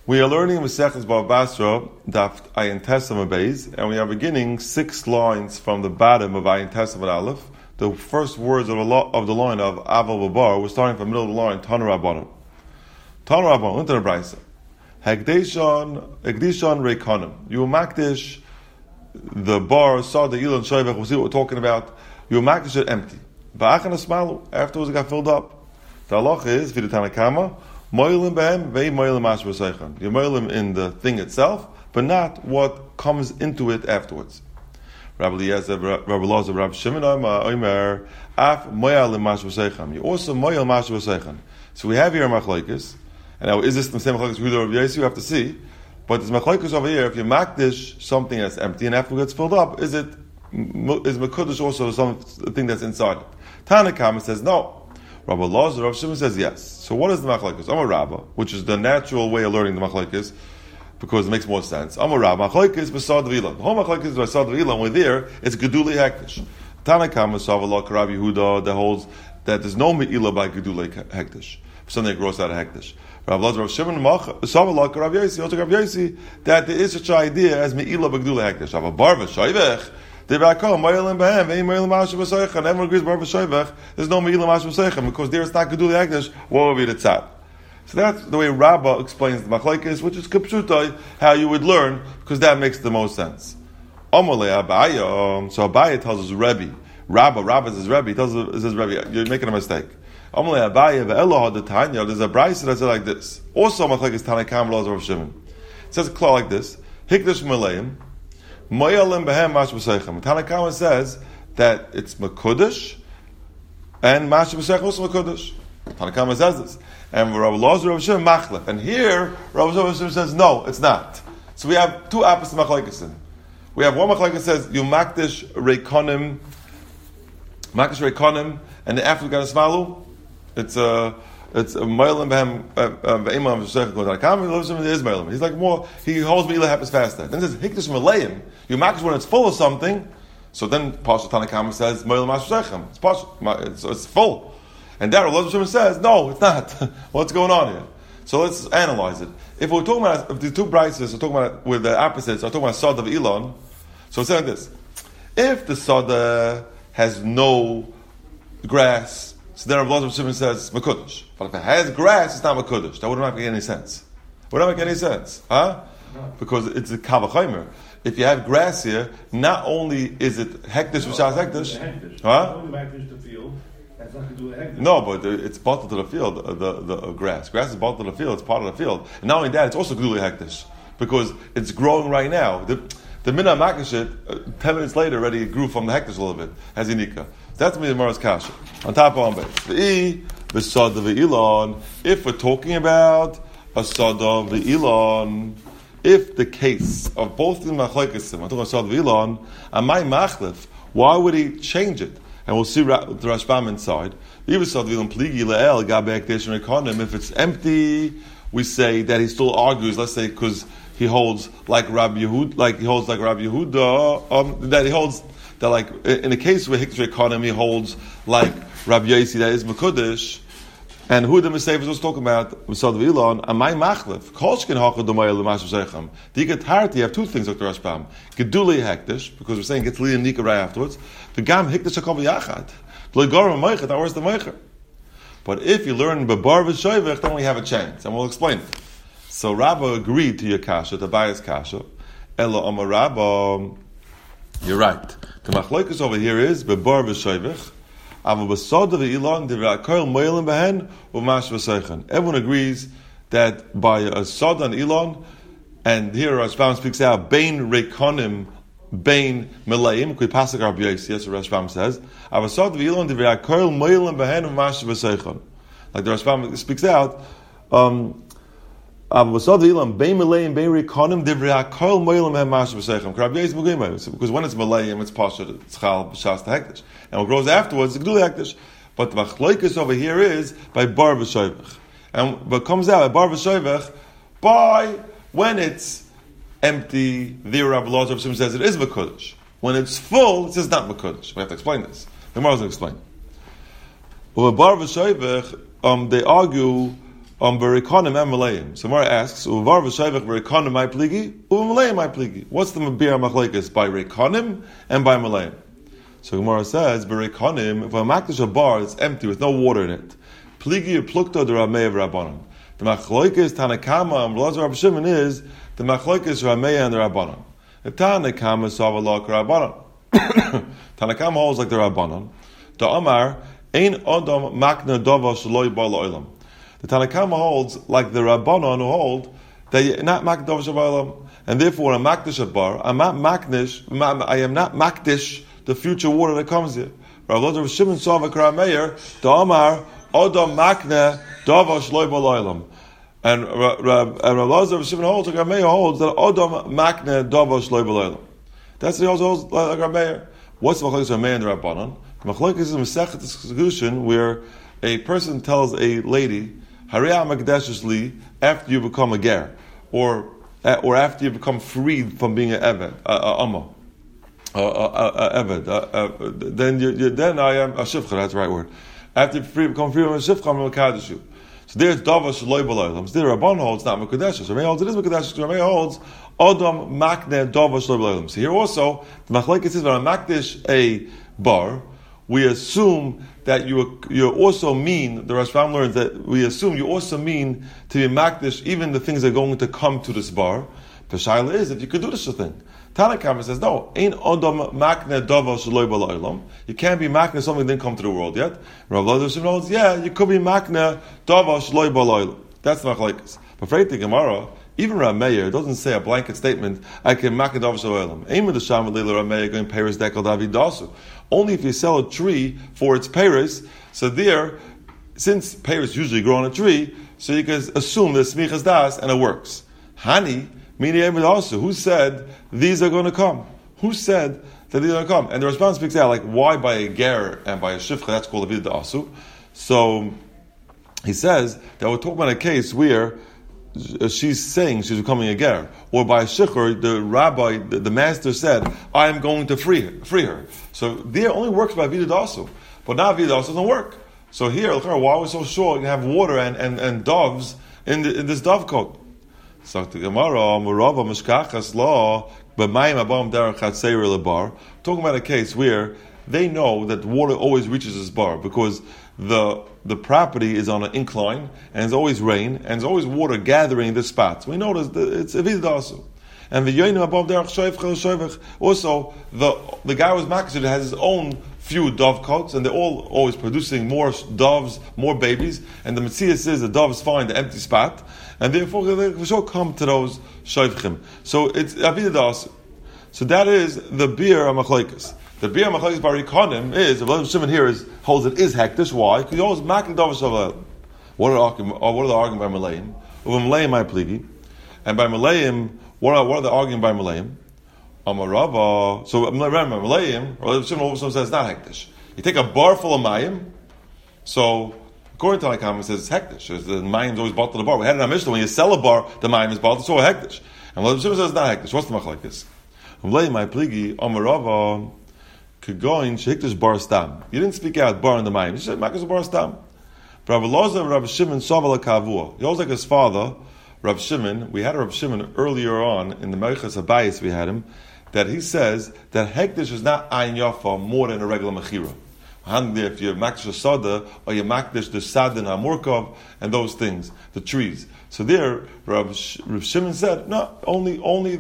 We are learning Maseches Bava Basra, Daf Ayin Tesam Beis, and we are beginning 6 lines from the bottom of Ayin Tesam Aleph. The first words of the line of Aval Babar, we're starting from the middle of the line, Tana Rabbanon. Tana Rabbanon, into the Brisa. Hegdishon Reikonim. You will makdish the bar, saw the Ilan Shoivech, we'll see what we're talking about. You will makdish it empty. Ba'achan Asmalu, afterwards it got filled up. The halacha is, Vidatanakama, Moilim behem, vei moilim asher v'seichem. You're moilim in the thing itself, but not what comes into it afterwards. Rabbi Eliezer, Rabbi Loza, Rabbi Shimon, Omer, af moilim asher v'seichem. You also moilim asher v'seichem. So we have here a machlokes, and now is this the same machlokes Yehuda Rabbi Yossi? You have to see. But this machlokes over here, if you makdish something that's empty and afterwards it's filled up, is mekudesh also something that's inside it? Tanakama says no. Rabbi Loza, Rabbi Shimon says yes. So what is the machlokes? I'm a Rabba, which is the natural way of learning the machlokes, because it makes more sense. I'm a Rabba. Machlokes b'sad v'ila. The whole machlokes b'sad v'ila. When we're there, it's geduli hektish. Tanakam savalak Rabbi Yehuda that holds that there's no meila by geduli hektish. Something that grows out of hektish. Rabbi Loza, Rabbi Shimon savalak Rabbi Yossi. Also Rabbi Yossi that there is such an idea as meila by geduli hektish. Rabbi Barva Shoivech. Everyone agrees there's no Me'ilah Mash V'Seichem because there is not Geduli Hektish. What would be the tzad? So that's the way Rabbah explains the machlokes, which is Kipshutai, how you would learn, because that makes the most sense. Amalei Abaya, so Abaya tells us Rebbe. Rabbah says Rebbe. He tells us Rebbe, you're making a mistake. Amalei Abaya ve'elah ha'datanya. There's a brayso that says like this. Also machlokes Tanakam Loza Rav Shimon. It says a claw like this: Hikdash Maleim. Moyalim behem mash b'seichem. Tanakama says that it's mekudesh and mash b'seichem also mekudesh. Tanakama says this, and Rabbi Loza Rav Shimon machlef. And here Rabbi Loza Rav Shimon says no, it's not. So we have two opposite machlokes. We have one machlokes says you makdish reikonim, and the after got a smalu. It's a moilim behem ve'imam v'seichem. Tanakama loves him. It is moilim. He's like more. He holds meila happens faster. Then it says hikdash maleim. You makdish when it's full of something, so then Pasha Tanakama says Moilim Ashrechem. It's Pasha, it's full, and there Allah says no, it's not. What's going on here? So let's analyze it. If we're talking about if the two brises are talking about with the opposites, are talking about Sada of Elon. So it's like this: if the Sada has no grass, so then Allah says Mekudesh. But if it has grass, it's not Mekudesh. That wouldn't make any sense. Would that make any sense? Huh? No. Because it's a Kavachimer. If you have grass here, not only is it hektish v'shas hektish, huh? No, but it's bottled to the field. The grass is bottled to the field. It's part of the field, and not only that, it's also geduli hektish because it's growing right now. The minute I makish it, 10 minutes later, already it grew from the hektish a little bit. Has inika. That's me the Mara's kasha on top of the sada v'ilon. If we're talking about a sada v'ilon. If the case of both the machlokes, I'm talking about Sad v'Ilon, and my machlef, why would he change it? And we'll see the Rashbam inside. If it's empty, we say that he still argues. Let's say because he holds like Rabbi Yehuda, that he holds that like in the case where Hikdash Reikonim, he holds like Rabbi Yossi that is Mekudesh. And who the Messiah was talking about, Sad v'Ilon, and my machlef, Kolshkin hachad d'mayel l'mash v'seichem. The Getarti, you have two things, Dr. Rashbam. Geduli hektish, because we're saying get li and nika right afterwards. The gam hektish hakol v'yachad. L'gorim moichet, now where's the moicher? But if you learn bebar v'shoivech, then we have a chance, and we'll explain it. So Rabbah agreed to your kasha, to Abaya's kasha. Ela Amar Rabbah, you're right. The machlokes over here is bebar v'shoivech. Everyone agrees that by a Sod and Elon, and here Rashbam speaks out, Bain Reikonim, Bain Meleim, Kui Pasuk Rabbi Yossi, yes, Rashbam says, like the Rashbam speaks out, because when it's Meleim, it's Pasha, it's Chal, B'shas Hektish. And what grows afterwards is Geduli Hektish. But the machlokes over here is by Bar V'Shoivech. And what comes out by Bar V'Shoivech, by when it's empty, the Rabbi Loza Rav Shimon says it is Mekudesh. When it's full, it says not Mekudesh. We have to explain this. The Gemara doesn't explain. Well, Bar V'Shoivech, they argue Berikonim and Malayim. So Mara asks, Uvar v'shayvach berikonim my pligi, Malayim my pligi. What's the bir machlekes by Berikonim and by Malayim? So Gemara says, Berikonim, if a makdish a bar that's empty with no water in it, pligi plukta the Ramei Rabbanon. The machlekes Tanakama and Elazar Rabbi Shimon is the machlekes Ramei and the Rabbanon. The Tanakama savalak Rabbanon. Tanakama holds like the Rabbanon. The Amar ein Adam makna dava shloi ba la'olam. The Tanakama holds like the Rabbanon who hold that you're not makna dava shloi ba la'olam, and therefore a makdish of bar. I am not makdish the future water that comes here. Rabbi Shimon savalak Rameir. The Amar Adam makna dava shloi ba la'olam. And Rabbi Shimon holds like Rameir holds that Adam makna dava shloi ba la'olam. That's the holds like Rameir. What's the machlokes Rameir and the Rabbanon? The machlokes is a Masechet discussion where a person tells a lady, "Hariya Magdashes li," after you become a ger, or after you become freed from being an eved, amma, eved. Then I am a shivcha. That's the right word. After you become free from a shivcha, I'm a kaddish. So there's dava shaloi b'laylam. So the Rabban holds not mekadesh. Rameir holds it is mekadesh. Rameir holds adam makne dava shaloi b'laylam. So here also the machlekes says when I makdish a bar, we assume that you also mean, the Rashbam learns that we assume you also mean to be makdish even the things that are going to come to this bar. The shaila is if you could do this thing. Tanakama says no, ain't adam makne dava shaloi b'laylam. You can't be makne something that didn't come to the world yet. Rav Elazar Shimon holds, yeah, you could be makne dava shaloi b'laylam. That's the machlekes. But for the Gemara, even Rav Meir doesn't say a blanket statement. I can makne dava shaloi b'laylam. Aim of the sham leila Rav Meir going peiros dekel david dasu. Only if you sell a tree for its peiros. So there, since peiros usually grow on a tree, so you can assume the smichas das and it works. Hani. Who said these are going to come? Who said that these are going to come? And the response speaks out like why by a ger and by a shivcha that's called a vida asu. So he says that we're talking about a case where she's saying she's becoming a ger, or by a shikhr the rabbi, the master said, "I am going to free her." So there only works by vida asu, but now vida asu doesn't work. So here, why are we so sure you can have water and doves in this dove coat? So the Gemara, Merava Mishkachas Law, B'mayim Abam Derech Chatzeir Lebar, talking about a case where they know that water always reaches this bar because the property is on an incline and there's always rain and there's always water gathering in this spot. So we know it's a vidasu. And the Yoinim Abam Derech Shoyvch, also the guy who's Makashid has his own few dove coats, and they're all always producing more doves, more babies, and the Metzias says the doves find the empty spot, and therefore they for sure come to those shayvchim. So it's avidas. So that is the beer machlekes. The beer machlekes barikonim is the Shimon here holds it is hektish. Why? Because he holds makin dovas of what are the arguing by Malayim? Over Malayim I pligi, and by Malayim what are they arguing by Malayim? Amarava. So remember, Malayim, or Shimon also says it's not hektish. You take a bar full of mayim. So according to my comment, it says it's hektish. The mayim's always bought to the bar. We had it in our Mishnah when you sell a bar, the mayim is bought. It's all hektish. And Shimon says it's not hektish. What's the machlekes? Malayim my pligi Amarava Kegoin shehektish bar stam. You didn't speak out bar in the mayim. You said makas bar stam. Rabbi Elazar, Rabbi Shimon savala kavua. He was like his father, Rabbi Shimon. We had Rabbi Shimon earlier on in the Meichas Habayis. We had him. That he says that hektish is not ayin yafa more than a regular mechira. If you makdish sada or you makdish the sadin hamurkov and those things, the trees. So there, Rav Shimon said, no, only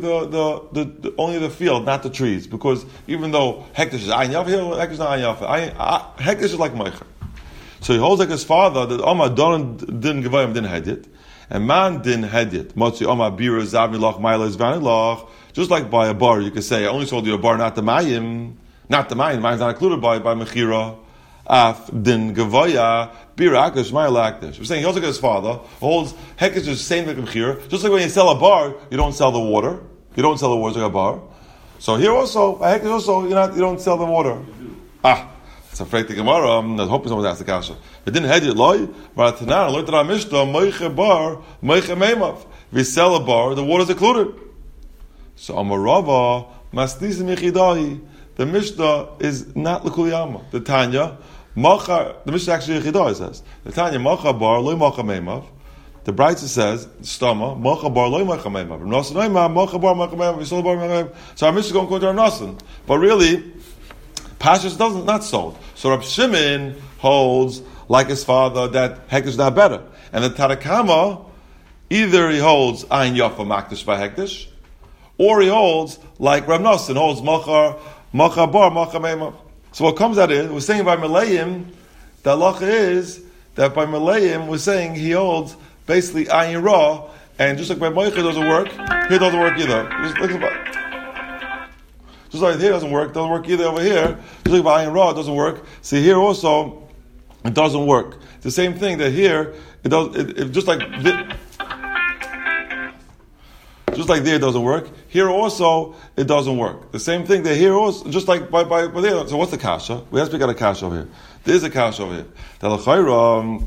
the field, not the trees, because even though hektish is ayin yafa, hektish is not ayin yafa. Hektish is like meicher. So he holds like his father that Omar Don didn't give him didn't had it, and man didn't had it. Motzi Omar Bira Zavnilach Mailas Vanilach. Just like by a bar, you could say, I only sold you a bar, not the mayim. Not the mayim. Mayim's not included by mechira. Af din gavoya bira akish ma'ilakdish. We're saying he also got his father holds hekesh is the same like mechira. Just like when you sell a bar, you don't sell the water. You don't sell the water like a bar. So here also, by hekesh also, you don't sell the water. It's afraid to Gemara. I hope someone asked the kasha. It didn't head it loy. But Tanan learned that our Mishnah moiche bar moiche meimav. If you sell a bar, the water is included. So Amarava Masnis Mechidahi. The Mishnah is not L'Kuliyama. The Tanya Macha. The Mishnah actually Yechidah says the Tanya Macha Bar Lo Macha Meimav. the Brayta says, Stama, Mocha bar loy mocha meimah. Rav Nosson oimah, Mocha bar mocha meimah, Yisrael bar mocha meimah. So our Mishnah is going to Rav Nosson. But really, Pashas not sold. So Rav Shimon holds, like his father, that Hektish is not better. And the Tarakama, either he holds Ayin Yafa Makdish by Hektish, or he holds, like Rav Nosson, holds Mocha bar mocha meimah. So what comes out is, we're saying by Malayim, the halacha is that by Malayim, we're saying he holds basically Ayin Ra, and just like by Moicha doesn't work, here doesn't work either. Just like here doesn't work either over here. Just like by Ayin Ra, it doesn't work. See, here also, it doesn't work. It's the same thing that here, it does, just like there it doesn't work. Here also, it doesn't work. The same thing that here also, just like by there. So what's the kasha? We have to pick out a kasha over here. There's a kasha over here. The l'chayra,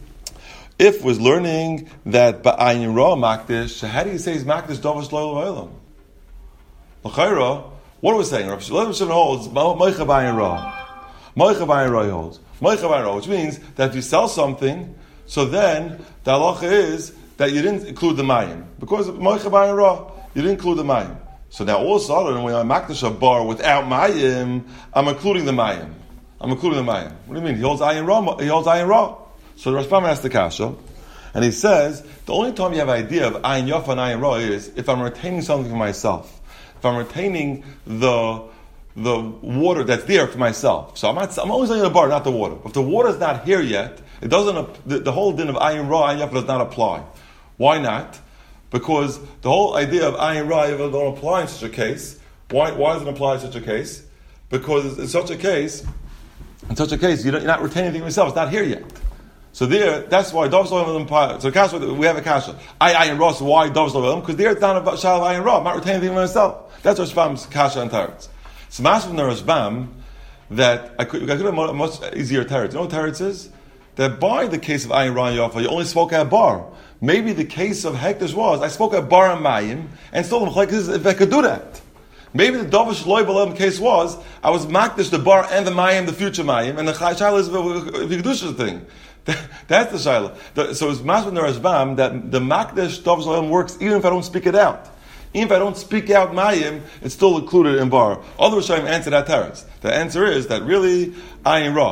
if was learning that ba'ayin ra makdish, how do you say he's makdish davash lo l'olam? L'chayra, what are we saying? Rav Shimon holds moicha ba'ayin ra. Moicha ba'ayin ra he holds. Moicha ba'ayin ra, which means that if you sell something, so then the halacha is that you didn't include the mayim. Because of moicha ba'ayin ra, you didn't include the mayim. So now all of a sudden, when I'm makdish a bar without mayim, I'm including the mayim. What do you mean? He holds ayin ra. So the Rashbam asks the kasha, and he says, the only time you have an idea of ayin yafa and ayin ra is if I'm retaining something for myself. If I'm retaining the water that's there for myself. So I'm always on the bar, not the water. If the water is not here yet, it doesn't. The whole din of ayin ra, ayin yafa does not apply. Why not? Because the whole idea of ayin ra don't apply in such a case. Why does it apply in such a case? Because in such a case, you're not retaining anything yourself. It's not here yet. So there, that's why Dov's Lovelim. So kasha, we have a kasha. Ayin Ra. So why Dov's Lovelim? Because there it's not about Shal Ayin Ra. I'm not retaining anything myself. That's Rashbam's kasha and teretz. So Mash from the Rashbam that I could have a much easier teretz. You know what teretz is? That by the case of Ayin Ra and Yafa, you only spoke at bar. Maybe the case of Hektish was I spoke at bar and Mayim and still if I could do that. Maybe the Dovish Loy B'Leim case was I was makdish the bar and the mayim, the future mayim, and the shaila is the kedusha thing. That's the shaila. So it's masbid the Rashbam that the makdish Dovish Loy works even if I don't speak it out. Even if I don't speak out mayim, it's still included in bar. Other Rishonim answer that teretz. The answer is that really ayin ra,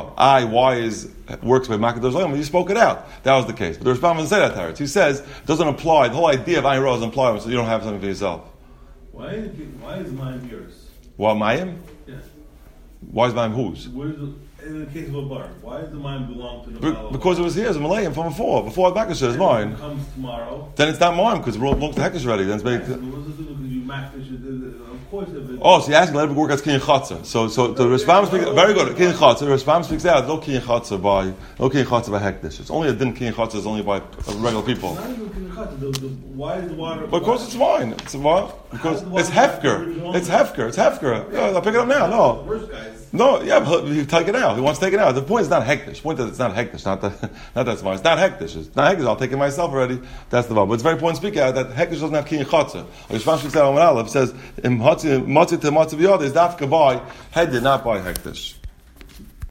works by makdish Dovish Loy. You spoke it out. That was the case. But the Rashbam doesn't say that teretz. He says it doesn't apply. The whole idea of ayin ra doesn't apply, so you don't have something for yourself. Why is Mayim yours? Why Mayim? Yeah. Why is Mayim whose? In the case of a bar, why does the Mayim belong to the Baal? Because it was here, it's a Malayim from before. Before the Makdish is mine. If it comes tomorrow. Then it's not mine because it belongs to Hektish already. Then it's made. Of course, oh, so you're asking let it work as Kinyan Chatzah. So the Rashbam speaks very good. Kinyan Chatzah. The Rashbam speaks out. No Kinyan Chatzah by Hektish. It's only a din Kinyan Chatzah is only by regular people. It's not even Kinyan Chatzah. Why is the water? Because it's mine. It's what? Because it's Hefker. It's Hefker. Yeah, I'll pick it up now. No. Worst guys. No, yeah, but he take it out. He wants to take it out. The point is not hektish. The point is it's not hektish. Not that's mine. It's not hektish. It's not hektish. I'll take it myself already. That's the vibe. But it's very important to speak out that hektish doesn't have kinyan chatzah. Like Shvan speaks out on Aleph says, "Im matzit to matzav yod is dafka by headed, not by hektish."